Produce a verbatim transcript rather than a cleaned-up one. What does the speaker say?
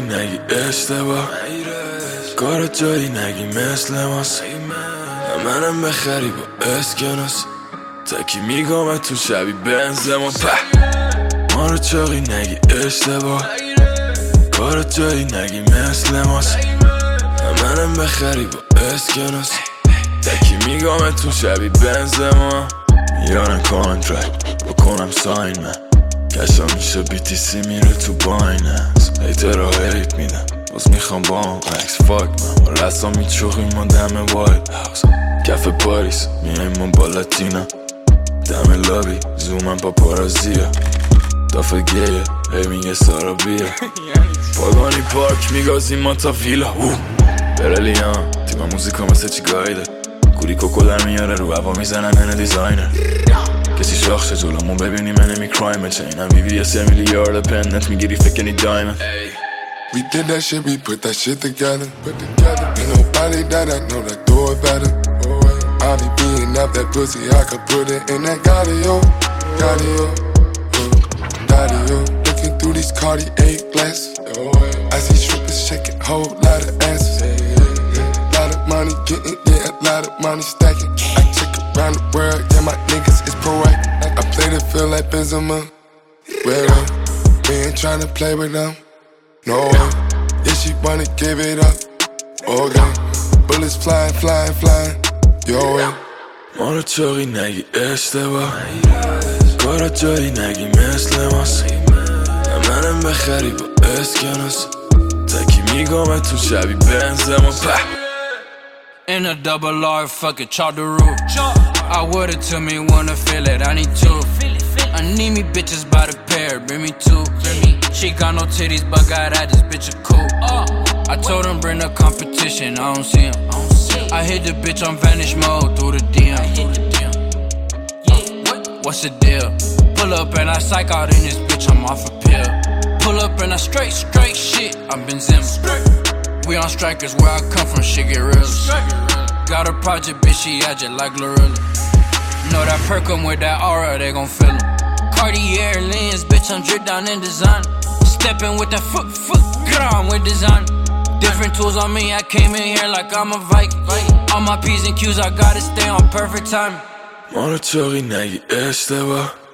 نگی اشتباه کار جایی نگی مثل ماست منم بخری با اسکناس تکی میگم تو شبی بنزما ما رو چاقی نگی اشتباه کار جایی نگی مثل ماست منم بخری با اسکناس تکی میگم تو شبی بنزما میارن کانترکت بکنم ساین من کشا میشه بی تی سی میره تو بایننس هیتر را هیت میدم باز میخوام با هم عکس فاک من با رسا میچوخیم ما دم وایت هاوس کف پاریس میایم ما با لاتینا دم لابی زومن با پارازیا دافه گیه هی میگه سارا بیا پاگانی پارک میگازیم ما تا ویلا برلیان تیم موزیکا مثل چی گایده کوری کوکو در میاره رو هوا میزنن من دیزاینر کسی شاخشه جلومون ببینی من نمی کرایم چینم وی وی اس میلیارد پندنت میگیری فکنی دایمن We did that shit, we put that shit together. Put together. Ain't nobody that I know that do it better. I be beating up that pussy, I could put it in that Gaudio, Gaudio, Gaudio. Looking through these Cartier glasses, I see strippers shaking, whole lot of asses. Lot of money getting, yeah, a lot of money stacking. I check around the world, yeah, my niggas is proactive. I play the field like Benzema. Well, we ain't tryna play with them. No way, if she wanna give it up, okay. Bullets flying, flying, flying, your way. ما رو چاقی نگی اشتباه کارا جایی نگی مثل ماست منم بخری با اسکناس تکی میگم تو شبی بنزما In a double R, fuck it, chop the roof. I would've took me wanna feel it, I need two. I need me bitches by the pair, bring me two. She got no titties, but got at this bitch a cool. I told him bring the competition, I don't see him. I hit the bitch on vanish mode through the D M. What's the deal? Pull up and I psych out in this bitch, I'm off a pill. Pull up and I straight, straight shit, I'm Benzema. We on strikers, where I come from, shit get real. Got a project, bitch, she agile like Glorilla. Know that perk 'em with that aura, they gon' feel 'em. Cartier lens, bitch, I'm dripped down in design. Stepping with that foot, foot, get on with design. Different tools on me, I came in here like I'm a Viking. All my P's and Q's, I gotta stay on perfect time. ما رو چاقی نگی اشتباه